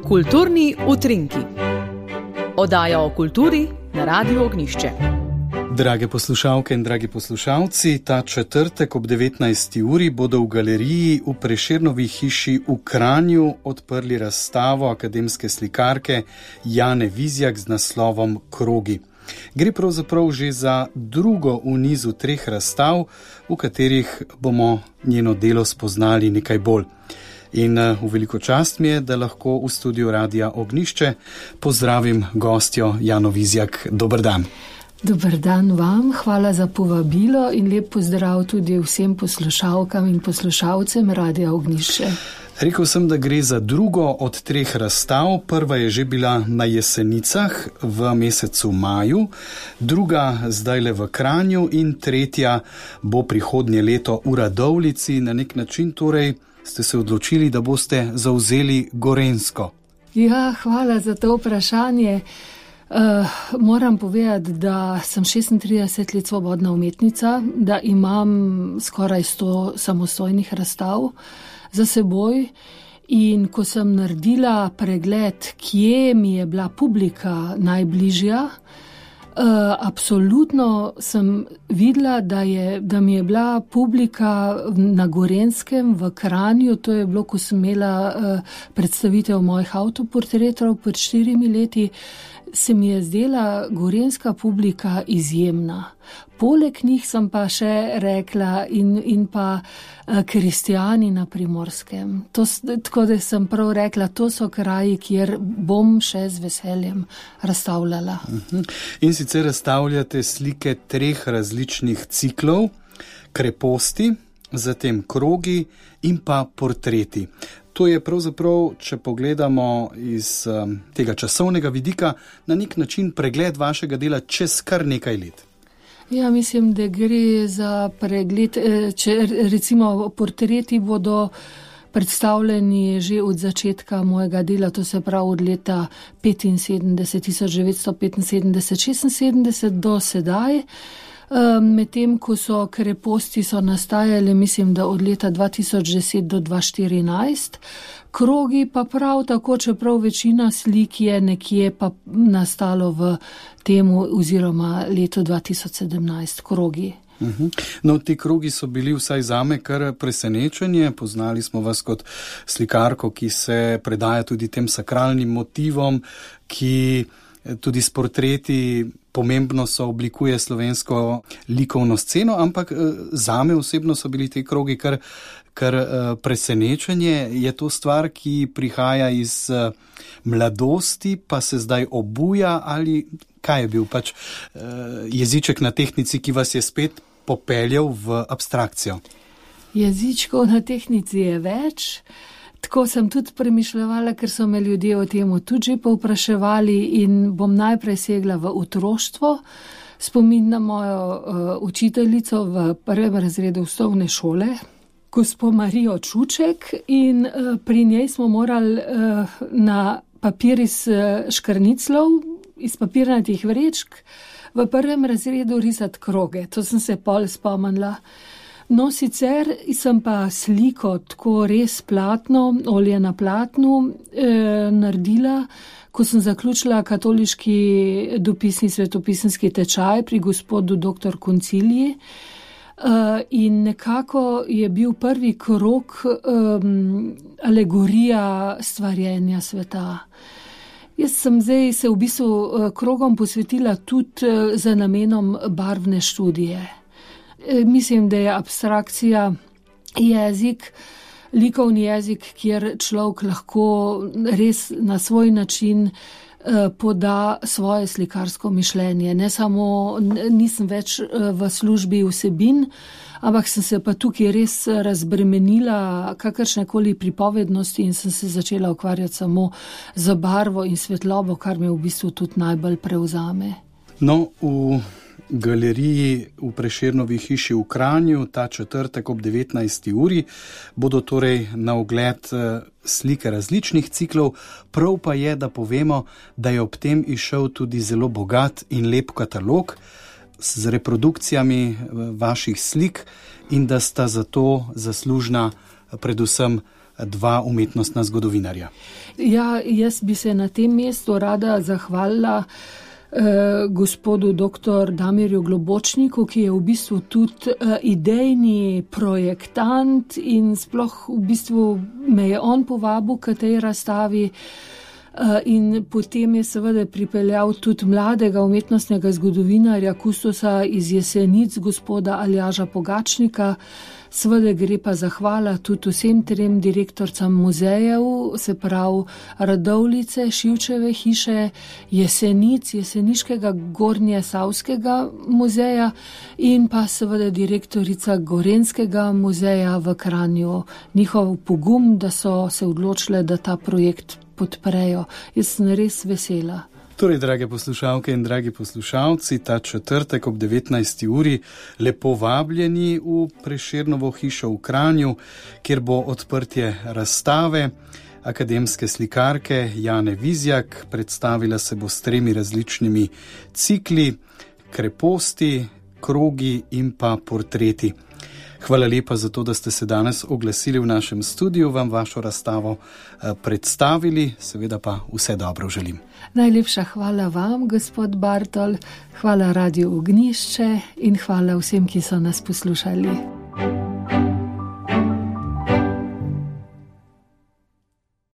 Kulturni utrinki. Oddaja o kulturi na Radiu Ognjišče. Drage poslušalke in dragi poslušalci, ta četrtek ob 19. uri bodo v galeriji v Prešernovi hiši v Kranju odprli razstavo akademske slikarke Jane Vizjak z naslovom Krogi. Gre pravzaprav že za drugo v nizu 3 razstav, v katerih bomo njeno delo spoznali nekaj bolj. In v veliko čast mi je, da lahko v studiu Radia Ognjišče pozdravim gostjo Jano Vizjak. Dober dan. Dober dan vam, hvala za povabilo in lep pozdrav tudi vsem poslušalkam in poslušalcem Radia Ognjišče. Rekel sem, da gre za drugo od 3 razstav. Prva je že bila na Jesenicah v mesecu maju, druga zdajle v Kranju in tretja bo prihodnje leto v Radovljici. Na nek način torej ste se odločili, da boste zavzeli Gorenjsko. Ja, hvala za to vprašanje. Moram povedati, da sem 36 let svobodna umetnica, da imam skoraj 100 samostojnih razstav za seboj in ko sem naredila pregled, kje mi je bila publika najbližja, absolutno sem videla, da mi je bila publika na Gorenjskem v Kranju, to je bilo, ko sem imela predstavitev mojih avtoportretov pred 4 leti, se mi je zdela gorenjska publika izjemna. Poleg njih sem pa še rekla in pa kristjani na Primorskem. Tako da sem prav rekla, to so kraji, kjer bom še z veseljem razstavljala. In sicer razstavljate slike 3 različnih ciklov, kreposti, zatem krogi in pa portreti. To je pravzaprav, če pogledamo iz tega časovnega vidika, na nek način pregled vašega dela čez kar nekaj let. Ja, mislim, da gre za pregled, če recimo portreti bodo predstavljeni že od začetka mojega dela, to se pravi od leta 1975-76 do sedaj. Medtem, ko so kreposti nastajali, mislim, da od leta 2010 do 2014, krogi pa prav tako, čeprav večina slik je nekje pa nastalo v temu oziroma letu 2017, krogi. No, ti krogi so bili vsaj zame kar presenečenje. Poznali smo vas kot slikarko, ki se predaja tudi tem sakralnim motivom, ki tudi s portreti pomembno so oblikuje slovensko likovno sceno, ampak zame osebno so bili ti krogi kar presenečenje. Je to stvar, ki prihaja iz mladosti, pa se zdaj obuja, ali kaj je bil pač jeziček na tehnici, ki vas je spet popeljal v abstrakcijo? Jezičkov na tehnici je več. Tako sem tudi premišljala, ker so me ljudje o tem tudi že povpraševali in bom najprej segla v otroštvo. Spomin na mojo učiteljico v 1. razredu osnovne šole, gospo Marijo Čuček, in pri njej smo morali na papir iz škrniclov, iz papirnatih vrečk, v 1. razredu risati kroge. To sem se pol spomnila. No, sicer sem pa sliko tako res platno, olje na platnu naredila, ko sem zaključila katoliški dopisni svetopisanski tečaj pri gospodu dr. Konciliji. In nekako je bil prvi krog alegorija stvarjenja sveta. Jaz sem zdaj se v bistvu krogom posvetila tudi za namenom barvne študije. Mislim, da je abstrakcija jezik, likovni jezik, kjer človek lahko res na svoj način poda svoje slikarsko mišljenje. Ne samo, nisem več v službi vsebin, ampak sem se pa tukaj res razbremenila kakršnekoli pripovednosti in sem se začela ukvarjati samo z barvo in svetlobo, kar me v bistvu tudi najbolj prevzame. No, v galeriji v Prešernovi hiši v Kranju ta četrtek ob 19. uri bodo torej na ogled slike različnih ciklov. Prav pa je, da povemo, da je ob tem izšel tudi zelo bogat in lep katalog z reprodukcijami vaših slik in da sta zato zaslužna predvsem dva umetnostna zgodovinarja. Ja, jaz bi se na tem mestu rada zahvalila gospodu dr. Damirju Globočniku, ki je v bistvu tudi idejni projektant in sploh v bistvu me je on povabil k tej razstavi. In potem je seveda pripeljal tudi mladega umetnostnega zgodovinarja, kustosa iz Jesenic, gospoda Aljaža Pogačnika. Seveda gre pa zahvala tudi vsem trem direktorcam muzejev, se pravi Radovljice, Šivčeve hiše, Jesenic, Jeseniškega Gornje Savskega muzeja in pa seveda direktorica Gorenskega muzeja v Kranju. Njihov pogum, da so se odločile, da ta projekt podprejo. Jaz sem res vesela. Torej, drage poslušalke in dragi poslušalci, ta četrtek ob 19. uri lepo vabljeni v Prešernovo hišo v Kranju, kjer bo odprtje razstave akademske slikarke Jane Vizjak. Predstavila se bo s 3 različnimi cikli, kreposti, krogi in pa portreti. Hvala lepa za to, da ste se danes oglasili v našem studiu, vam vašo razstavo predstavili, seveda pa vse dobro želim. Najlepša hvala vam, gospod Bartol, hvala Radiu Ognjišče in hvala vsem, ki so nas poslušali.